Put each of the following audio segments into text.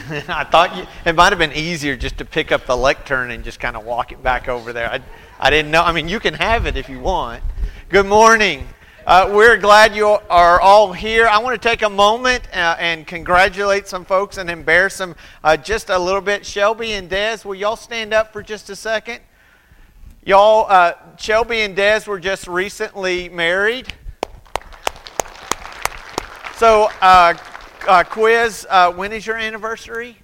I thought it might have been easier just to pick up the lectern and just kind of walk it back over there. I didn't know. I mean, you can have it if you want. Good morning. We're glad you are all here. I want to take a moment and congratulate some folks and embarrass them just a little bit. Shelby and Des, will y'all stand up for just a second? Y'all, Shelby and Des were just recently married. So, quiz, when is your anniversary?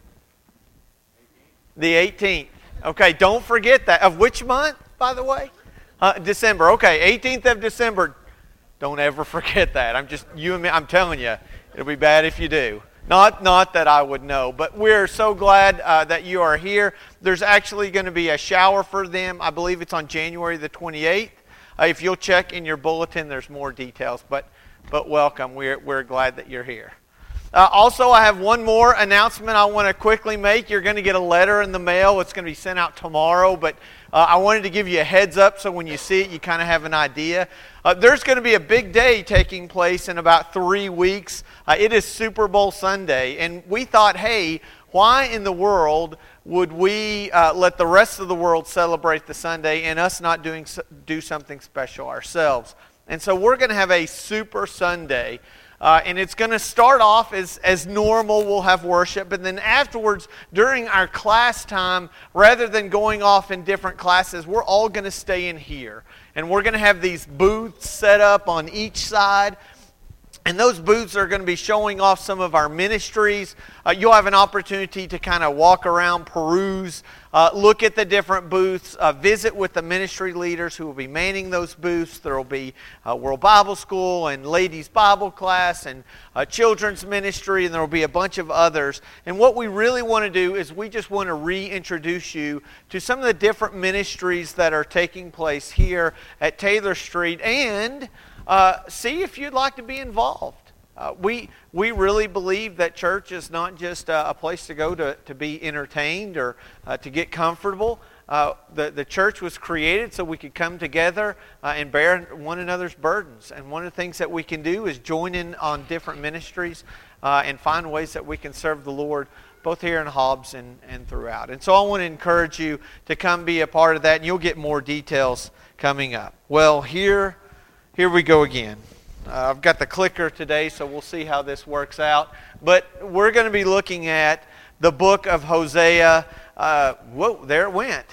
The 18th. Okay, don't forget that. Of which month, by the way? December. Okay, 18th of December. Don't ever forget that. I'm telling you, it'll be bad if you do. Not that I would know, but we're so glad that you are here. There's actually going to be a shower for them. I believe it's on January the 28th. If you'll check in your bulletin, there's more details. But welcome. We're glad that you're here. Also, I have one more announcement I want to quickly make. You're going to get a letter in the mail. It's going to be sent out tomorrow, but I wanted to give you a heads up so when you see it, you kind of have an idea. There's going to be a big day taking place in about 3 weeks. It is Super Bowl Sunday, and we thought, hey, why in the world would we let the rest of the world celebrate the Sunday and us not do something special ourselves? And so we're going to have a Super Sunday. And it's going to start off as normal. We'll have worship. But then afterwards, during our class time, rather than going off in different classes, we're all going to stay in here. And we're going to have these booths set up on each side. And those booths are going to be showing off some of our ministries. You'll have an opportunity to kind of walk around, peruse, look at the different booths, visit with the ministry leaders who will be manning those booths. There will be World Bible School and Ladies Bible Class and Children's Ministry, and there will be a bunch of others. And what we really want to do is we just want to reintroduce you to some of the different ministries that are taking place here at Taylor Street and see if you'd like to be involved. We really believe that church is not just a place to go to be entertained or to get comfortable. The church was created so we could come together and bear one another's burdens. And one of the things that we can do is join in on different ministries and find ways that we can serve the Lord both here in Hobbs and throughout. And so I want to encourage you to come be a part of that, and you'll get more details coming up. Well, here we go again. I've got the clicker today, so we'll see how this works out. But we're going to be looking at the book of Hosea. Whoa, there it went.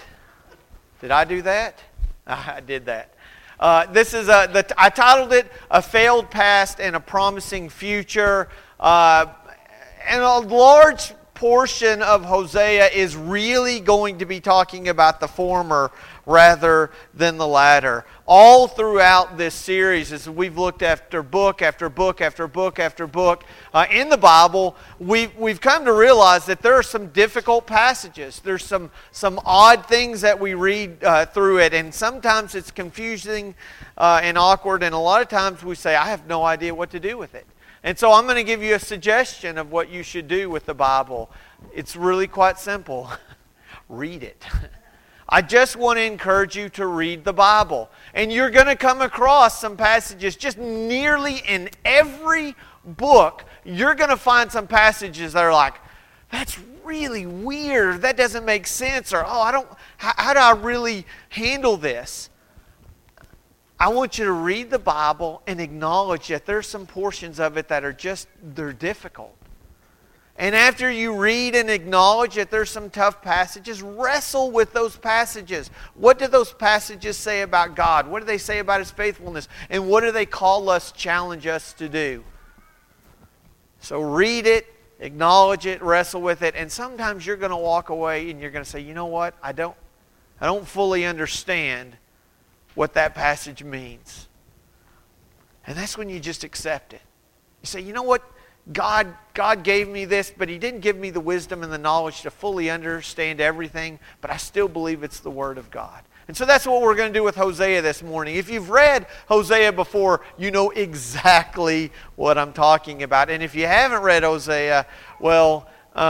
Did I do that? I did that. This is I titled it "A Failed Past and a Promising Future." And a large portion of Hosea is really going to be talking about the former rather than the latter. All throughout this series, as we've looked after book after book after book after book in the Bible, we've come to realize that there are some difficult passages. There's some odd things that we read through it, and sometimes it's confusing and awkward, and a lot of times we say, I have no idea what to do with it. And so I'm going to give you a suggestion of what you should do with the Bible. It's really quite simple. Read it. I just want to encourage you to read the Bible. And you're going to come across some passages just nearly in every book. You're going to find some passages that are like, that's really weird. That doesn't make sense. Or, how do I really handle this? I want you to read the Bible and acknowledge that there's some portions of it that are they're difficult. And after you read and acknowledge that there's some tough passages, wrestle with those passages. What do those passages say about God? What do they say about His faithfulness? And what do they challenge us to do? So read it, acknowledge it, wrestle with it, and sometimes you're going to walk away and you're going to say, you know what? I don't fully understand what that passage means. And that's when you just accept it. You say, you know what? God gave me this, but He didn't give me the wisdom and the knowledge to fully understand everything, but I still believe it's the Word of God. And so that's what we're going to do with Hosea this morning. If you've read Hosea before, you know exactly what I'm talking about. And if you haven't read Hosea, well,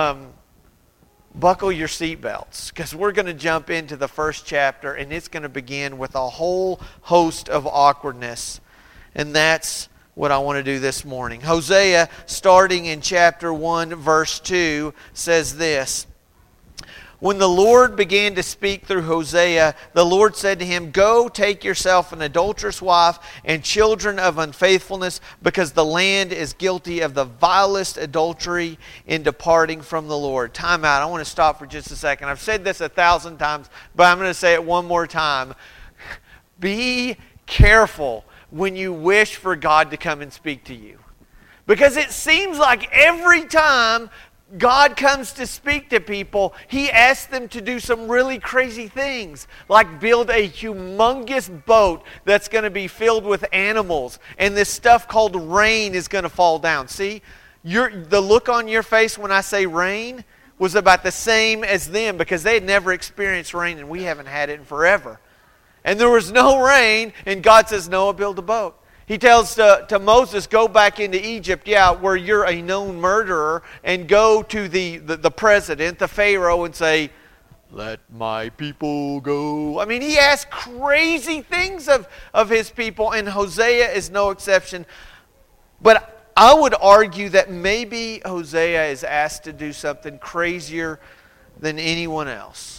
buckle your seatbelts, because we're going to jump into the first chapter, and it's going to begin with a whole host of awkwardness. And that's what I want to do this morning. Hosea, starting in chapter 1, verse 2, says this. When the Lord began to speak through Hosea, the Lord said to him, "Go, take yourself an adulterous wife and children of unfaithfulness, because the land is guilty of the vilest adultery in departing from the Lord." Time out. I want to stop for just a second. I've said this 1,000 times, but I'm going to say it one more time. Be careful when you wish for God to come and speak to you. Because it seems like every time God comes to speak to people, He asks them to do some really crazy things, like build a humongous boat that's going to be filled with animals, and this stuff called rain is going to fall down. See, the look on your face when I say rain was about the same as them, because they had never experienced rain, and we haven't had it in forever. And there was no rain, and God says, "Noah, build a boat." He tells to Moses, "Go back into Egypt, where you're a known murderer, and go to the president, the Pharaoh, and say, 'Let my people go.'" I mean, he asks crazy things of his people, and Hosea is no exception. But I would argue that maybe Hosea is asked to do something crazier than anyone else.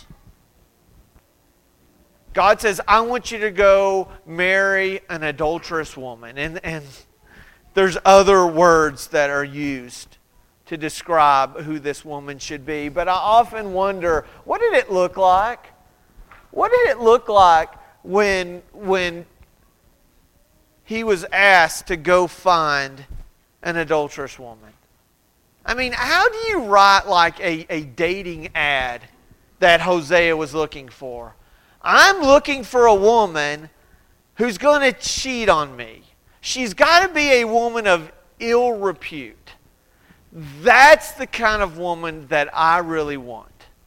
God says, "I want you to go marry an adulterous woman." And there's other words that are used to describe who this woman should be. But I often wonder, what did it look like? What did it look like when he was asked to go find an adulterous woman? I mean, how do you write like a dating ad that Hosea was looking for? I'm looking for a woman who's going to cheat on me. She's got to be a woman of ill repute. That's the kind of woman that I really want.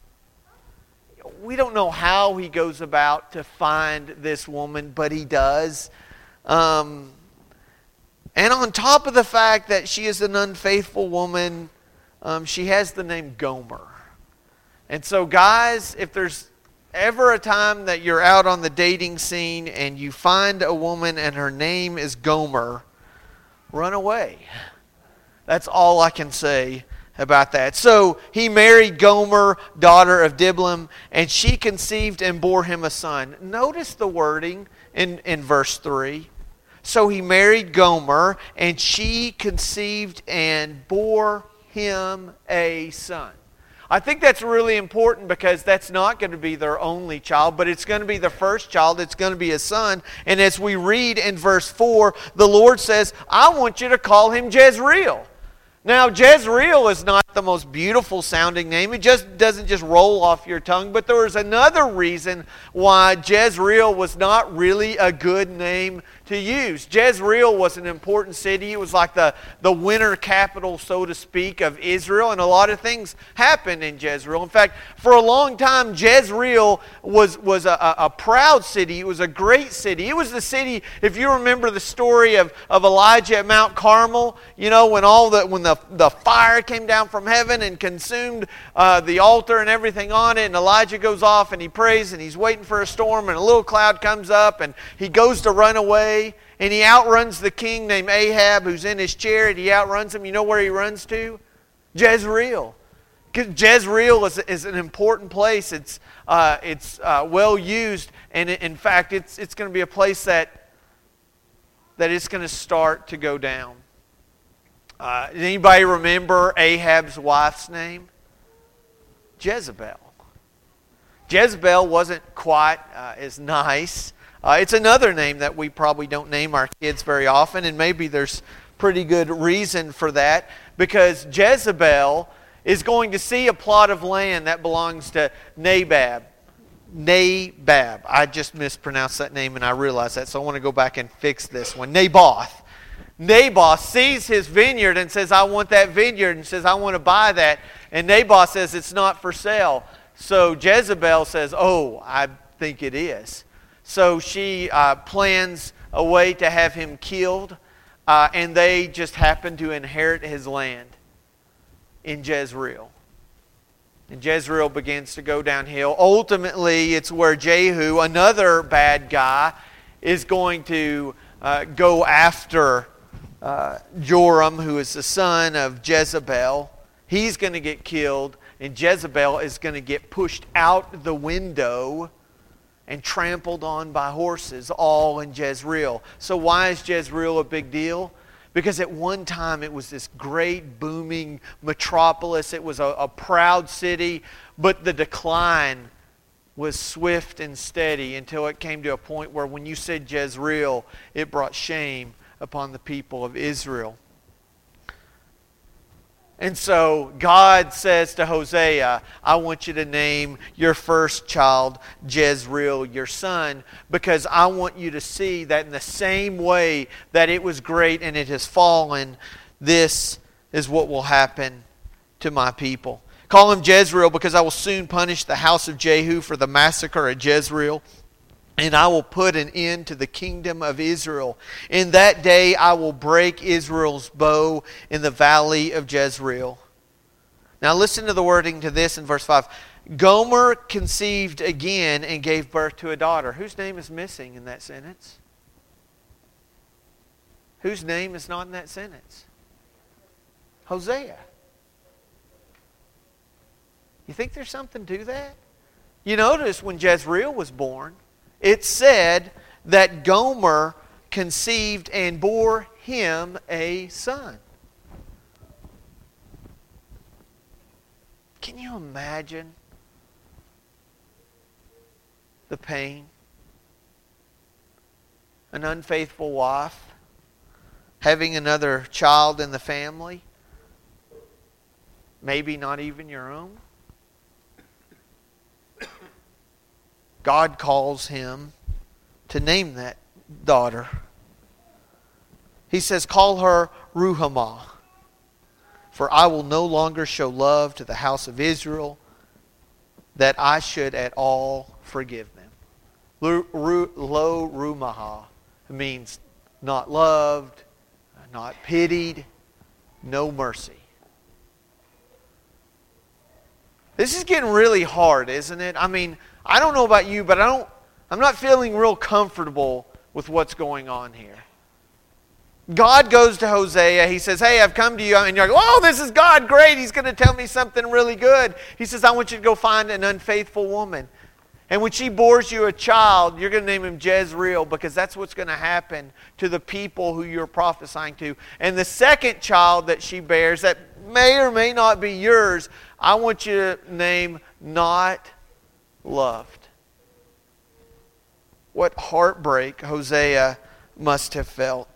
We don't know how he goes about to find this woman, but he does. And on top of the fact that she is an unfaithful woman, she has the name Gomer. And so guys, if there's ever a time that you're out on the dating scene and you find a woman and her name is Gomer, run away. That's all I can say about that. So he married Gomer, daughter of Diblaim, and she conceived and bore him a son. Notice the wording in verse 3. So he married Gomer, and she conceived and bore him a son. I think that's really important, because that's not going to be their only child, but it's going to be the first child. It's going to be a son. And as we read in verse 4, the Lord says, "I want you to call him Jezreel." Now, Jezreel is not the most beautiful sounding name. It just doesn't just roll off your tongue. But there was another reason why Jezreel was not really a good name to use. Jezreel was an important city. It was like the winter capital, so to speak, of Israel. And a lot of things happened in Jezreel. In fact, for a long time, Jezreel was a proud city. It was a great city. It was the city, if you remember the story of Elijah at Mount Carmel, you know, when the fire came down from heaven and consumed the altar and everything on it, and Elijah goes off and he prays and he's waiting for a storm, and a little cloud comes up and he goes to run away, and he outruns the king named Ahab, who's in his chariot. He outruns him. You know where he runs to? Jezreel. Because Jezreel is an important place. It's well used, and in fact it's going to be a place that it's going to start to go down. Anybody remember Ahab's wife's name? Jezebel. Jezebel wasn't quite as nice. It's another name that we probably don't name our kids very often, and maybe there's pretty good reason for that, because Jezebel is going to see a plot of land that belongs to Nabab. I just mispronounced that name, and I realized that, so I want to go back and fix this one. Naboth. Naboth sees his vineyard and says, "I want that vineyard," and says, "I want to buy that." And Naboth says, "It's not for sale." So Jezebel says, "Oh, I think it is." So she plans a way to have him killed, and they just happen to inherit his land in Jezreel. And Jezreel begins to go downhill. Ultimately, it's where Jehu, another bad guy, is going to go after Joram, who is the son of Jezebel. He's going to get killed, and Jezebel is going to get pushed out the window and trampled on by horses, all in Jezreel. So why is Jezreel a big deal? Because at one time it was this great booming metropolis. It was a proud city, but the decline was swift and steady until it came to a point where when you said Jezreel, it brought shame upon the people of Israel. And so God says to Hosea, I want you to name your first child Jezreel, your son, because I want you to see that in the same way that it was great and it has fallen, this is what will happen to my people. Call him Jezreel, because I will soon punish the house of Jehu for the massacre at Jezreel, and I will put an end to the kingdom of Israel. In that day I will break Israel's bow in the valley of Jezreel. Now listen to the wording to this in verse 5. Gomer conceived again and gave birth to a daughter. Whose name is missing in that sentence? Whose name is not in that sentence? Hosea. You think there's something to that? You notice when Jezreel was born, it said that Gomer conceived and bore him a son. Can you imagine the pain? An unfaithful wife having another child in the family, maybe not even your own. God calls him to name that daughter. He says, call her Ruhamah, for I will no longer show love to the house of Israel, that I should at all forgive them. Lo Ruhamah means not loved, not pitied, no mercy. This is getting really hard, isn't it? I mean, I don't know about you, but I'm not feeling real comfortable with what's going on here. God goes to Hosea. He says, hey, I've come to you. And you're like, oh, this is God. Great. He's going to tell me something really good. He says, I want you to go find an unfaithful woman. And when she bores you a child, you're going to name him Jezreel, because that's what's going to happen to the people who you're prophesying to. And the second child that she bears, that may or may not be yours, I want you to name Not Loved. What heartbreak Hosea must have felt.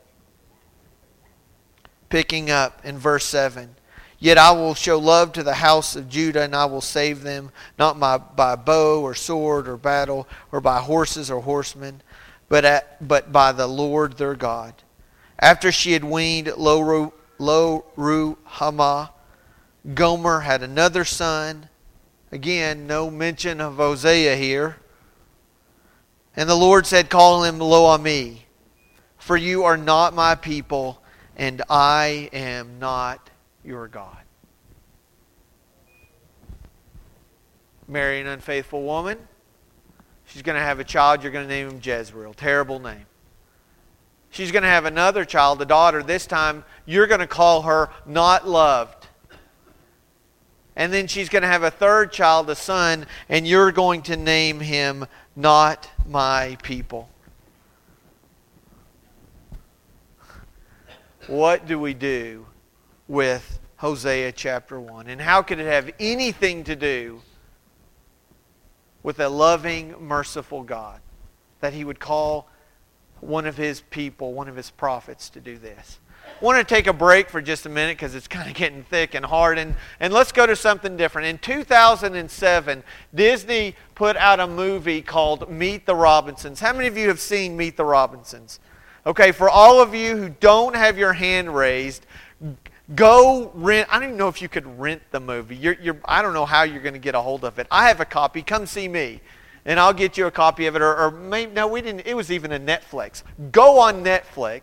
Picking up in verse 7. Yet I will show love to the house of Judah, and I will save them, not by bow or sword or battle, or by horses or horsemen, but by the Lord their God. After she had weaned Lo Ruhamah, Gomer had another son. Again, no mention of Hosea here. And the Lord said, call him Lo-Ammi, for you are not my people, and I am not your God. Marry an unfaithful woman. She's going to have a child. You're going to name him Jezreel. Terrible name. She's going to have another child, a daughter. This time, you're going to call her Not Loved. And then she's going to have a third child, a son, and you're going to name him Not My People. What do we do with Hosea chapter 1? And how could it have anything to do with a loving, merciful God, that He would call one of His people, one of His prophets, to do this? I want to take a break for just a minute because it's kind of getting thick and hard. And let's go to something different. In 2007, Disney put out a movie called Meet the Robinsons. How many of you have seen Meet the Robinsons? Okay, for all of you who don't have your hand raised, go rent. I don't even know if you could rent the movie. I don't know how you're going to get a hold of it. I have a copy. Come see me, and I'll get you a copy of it. Or maybe, no, we didn't. It was even a Netflix. Go on Netflix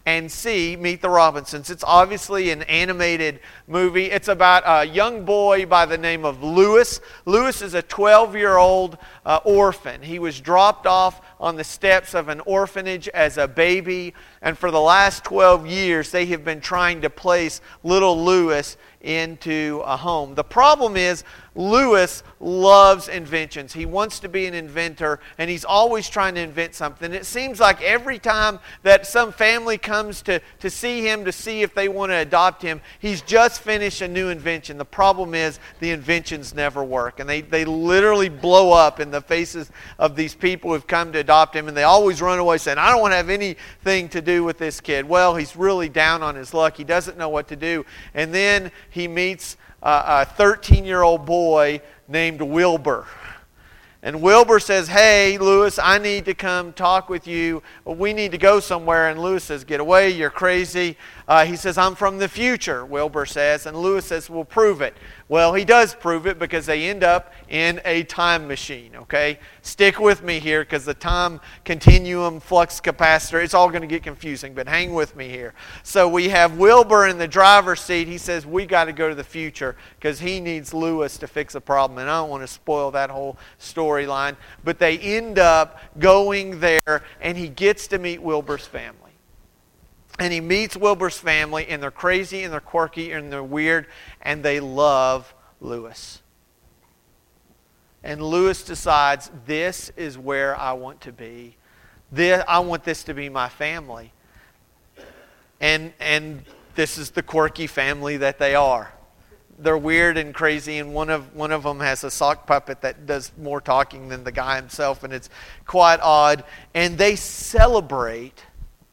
and see Meet the Robinsons. It's obviously an animated movie. It's about a young boy by the name of Lewis. Lewis is a 12-year-old orphan. He was dropped off on the steps of an orphanage as a baby, and for the last 12 years they have been trying to place little Lewis into a home. The problem is Lewis loves inventions. He wants to be an inventor, and he's always trying to invent something. It seems like every time that some family comes to see him, to see if they want to adopt him, he's just finished a new invention. The problem is the inventions never work, and they literally blow up in the faces of these people who've come to adopt him, and they always run away saying, I don't want to have anything to do with this kid. Well, he's really down on his luck. He doesn't know what to do. And then he meets a 13-year-old boy named Wilbur. And Wilbur says, hey, Lewis, I need to come talk with you. We need to go somewhere. And Lewis says, get away, you're crazy. He says, I'm from the future, Wilbur says. And Lewis says, well, prove it. Well, he does prove it because they end up in a time machine, okay? Stick with me here because the time continuum, flux capacitor, it's all going to get confusing, but hang with me here. So we have Wilbur in the driver's seat. He says, we got to go to the future because he needs Lewis to fix a problem. And I don't want to spoil that whole storyline, but they end up going there, and he gets to meet Wilbur's family. And he meets Wilbur's family, and they're crazy, and they're quirky, and they're weird, and they love Lewis. And Lewis decides, this is where I want to be. I want this to be my family. And this is the quirky family that they are. They're weird and crazy, and one of them has a sock puppet that does more talking than the guy himself, and it's quite odd. And they celebrate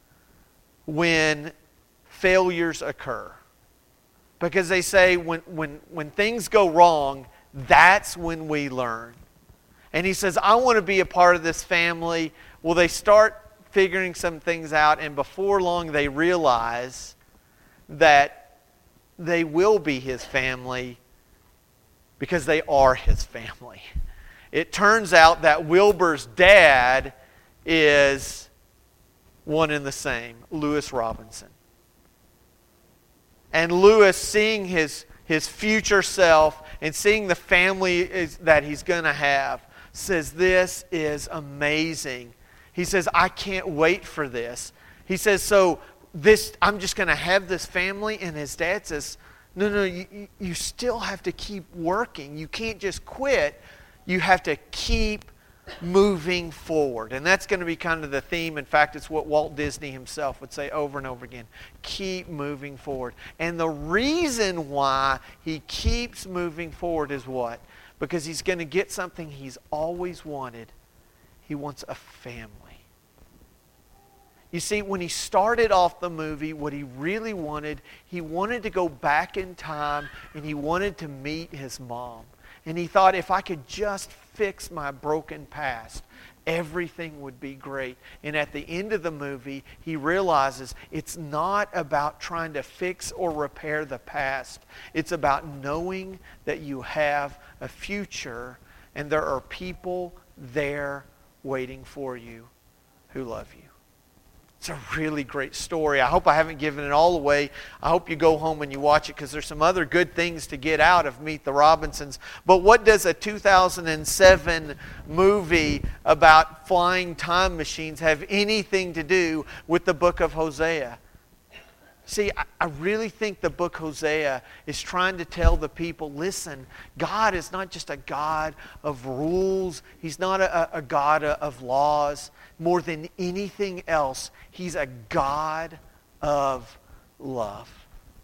when failures occur. Because they say when things go wrong, that's when we learn. And he says, I want to be a part of this family. Well, they start figuring some things out, and before long they realize that they will be his family because they are his family. It turns out that Wilbur's dad is one and the same, Lewis Robinson. And Lewis, seeing his future self and seeing the family that he's going to have, says, this is amazing. He says, I can't wait for this. He says, so I'm just going to have this family. And his dad says, no, you still have to keep working. You can't just quit. You have to keep moving forward. And that's going to be kind of the theme. In fact, it's what Walt Disney himself would say over and over again. Keep moving forward. And the reason why he keeps moving forward is what? Because he's going to get something he's always wanted. He wants a family. You see, when he started off the movie, what he really wanted, he wanted to go back in time and he wanted to meet his mom. And he thought, if I could just fix my broken past, everything would be great. And at the end of the movie, he realizes it's not about trying to fix or repair the past. It's about knowing that you have a future and there are people there waiting for you who love you. It's a really great story. I hope I haven't given it all away. I hope you go home and you watch it because there's some other good things to get out of Meet the Robinsons. But what does a 2007 movie about flying time machines have anything to do with the book of Hosea? See, I really think the book Hosea is trying to tell the people, listen, God is not just a God of rules. He's not a God of laws. More than anything else, He's a God of love.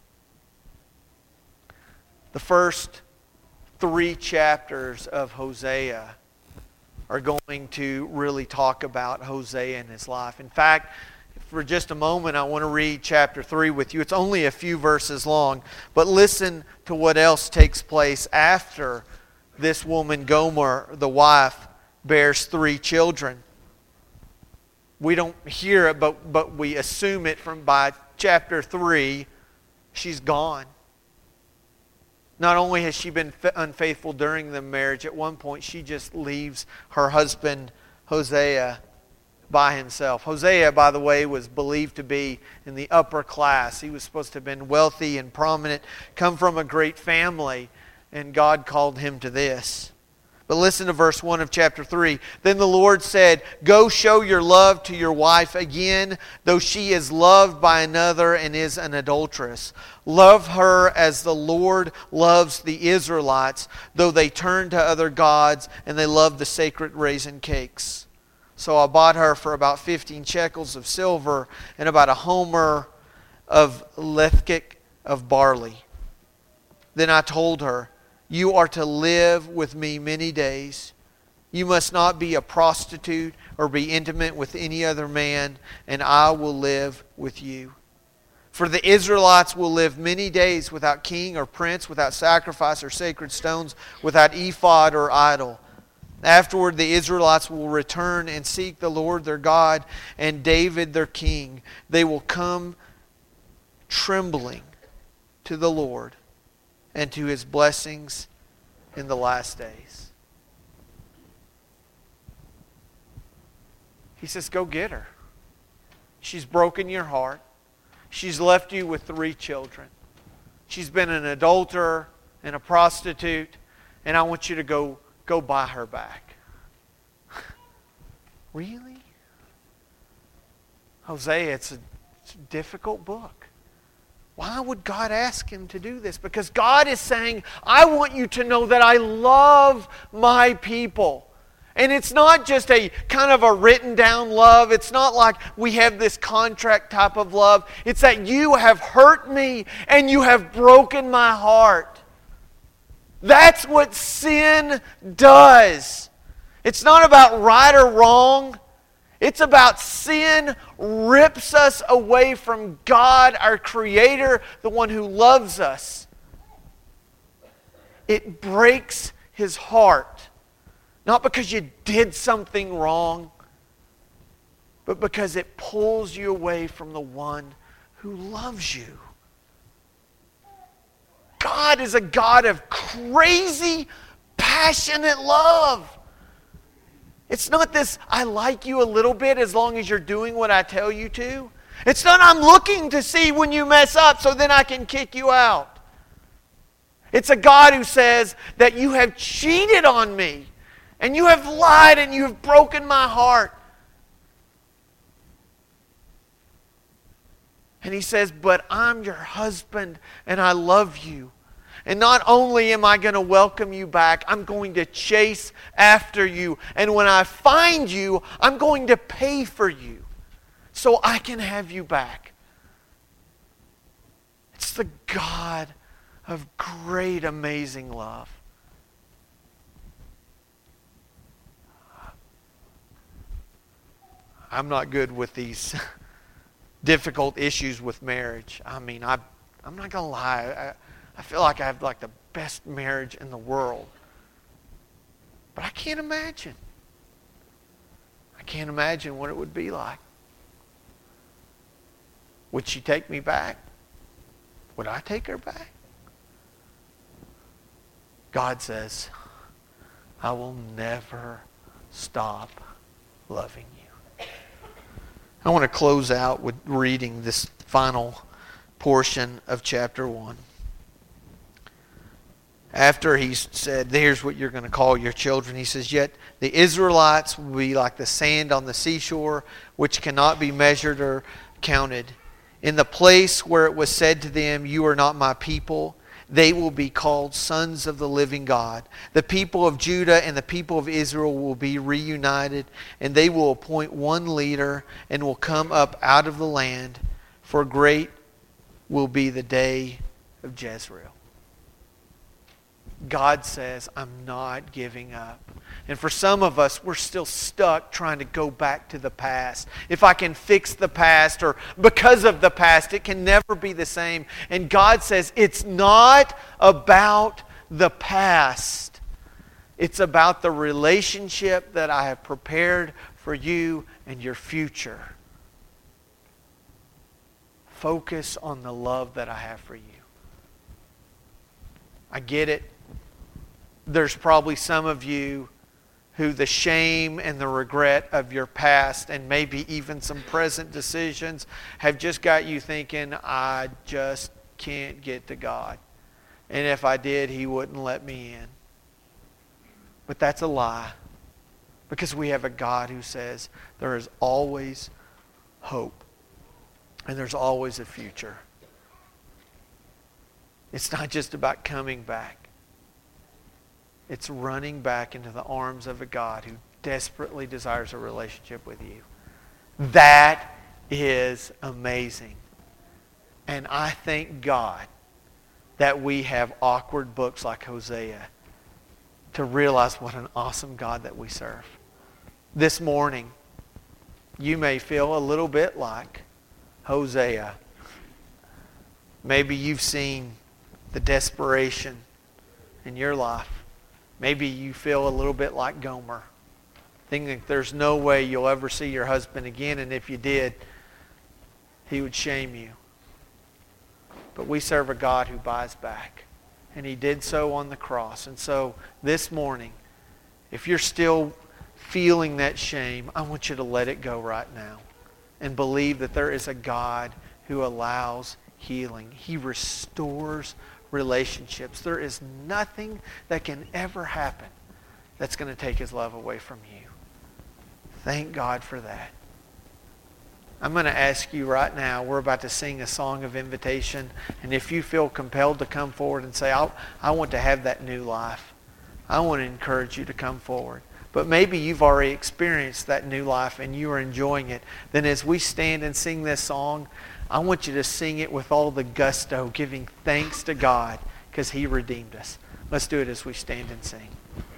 The first 3 chapters of Hosea are going to really talk about Hosea and his life. In fact, for just a moment, I want to read chapter 3 with you. It's only a few verses long, but listen to what else takes place after this woman, Gomer, the wife, bears 3 children. We don't hear it, but we assume it by chapter 3, she's gone. Not only has she been unfaithful during the marriage, at one point she just leaves her husband, Hosea, by himself. Hosea, by the way, was believed to be in the upper class. He was supposed to have been wealthy and prominent, come from a great family, and God called him to this. But listen to verse 1 of chapter 3. Then the Lord said, "Go show your love to your wife again, though she is loved by another and is an adulteress. Love her as the Lord loves the Israelites, though they turn to other gods and they love the sacred raisin cakes." So I bought her for about 15 shekels of silver and about a homer of lethkik of barley. Then I told her, "You are to live with me many days. You must not be a prostitute or be intimate with any other man, and I will live with you. For the Israelites will live many days without king or prince, without sacrifice or sacred stones, without ephod or idol. Afterward, the Israelites will return and seek the Lord their God and David their king. They will come trembling to the Lord and to His blessings in the last days." He says, go get her. She's broken your heart. She's left you with 3 children. She's been an adulterer and a prostitute, and I want you to go buy her back. Really? Hosea, it's a difficult book. Why would God ask him to do this? Because God is saying, I want you to know that I love my people. And it's not just a kind of a written down love. It's not like we have this contract type of love. It's that you have hurt me and you have broken my heart. That's what sin does. It's not about right or wrong. It's about sin rips us away from God, our Creator, the one who loves us. It breaks His heart. Not because you did something wrong, but because it pulls you away from the one who loves you. God is a God of crazy, passionate love. It's not this, I like you a little bit as long as you're doing what I tell you to. It's not, I'm looking to see when you mess up so then I can kick you out. It's a God who says that you have cheated on me and you have lied and you have broken my heart. And He says, but I'm your husband and I love you. And not only am I going to welcome you back, I'm going to chase after you. And when I find you, I'm going to pay for you so I can have you back. It's the God of great, amazing love. I'm not good with these difficult issues with marriage. I mean, I'm not going to lie. I feel like I have like the best marriage in the world. But I can't imagine. I can't imagine what it would be like. Would she take me back? Would I take her back? God says, I will never stop loving you. I want to close out with reading this final portion of chapter 1. After he said, here's what you're going to call your children, he says, yet the Israelites will be like the sand on the seashore, which cannot be measured or counted. In the place where it was said to them, you are not my people, they will be called sons of the living God. The people of Judah and the people of Israel will be reunited, and they will appoint one leader and will come up out of the land, for great will be the day of Jezreel. God says, I'm not giving up. And for some of us, we're still stuck trying to go back to the past. If I can fix the past, or because of the past, it can never be the same. And God says, it's not about the past. It's about the relationship that I have prepared for you and your future. Focus on the love that I have for you. I get it. There's probably some of you who the shame and the regret of your past and maybe even some present decisions have just got you thinking, I just can't get to God. And if I did, He wouldn't let me in. But that's a lie. Because we have a God who says there is always hope. And there's always a future. It's not just about coming back. It's running back into the arms of a God who desperately desires a relationship with you. That is amazing. And I thank God that we have awkward books like Hosea to realize what an awesome God that we serve. This morning, you may feel a little bit like Hosea. Maybe you've seen the desperation in your life. Maybe you feel a little bit like Gomer, thinking there's no way you'll ever see your husband again, and if you did, he would shame you. But we serve a God who buys back, and He did so on the cross. And so this morning, if you're still feeling that shame, I want you to let it go right now and believe that there is a God who allows healing. He restores relationships. There is nothing that can ever happen that's going to take His love away from you. Thank God for that. I'm going to ask you right now, we're about to sing a song of invitation, and if you feel compelled to come forward and say, I want to have that new life, I want to encourage you to come forward. But maybe you've already experienced that new life and you are enjoying it. Then as we stand and sing this song, I want you to sing it with all the gusto, giving thanks to God because He redeemed us. Let's do it as we stand and sing.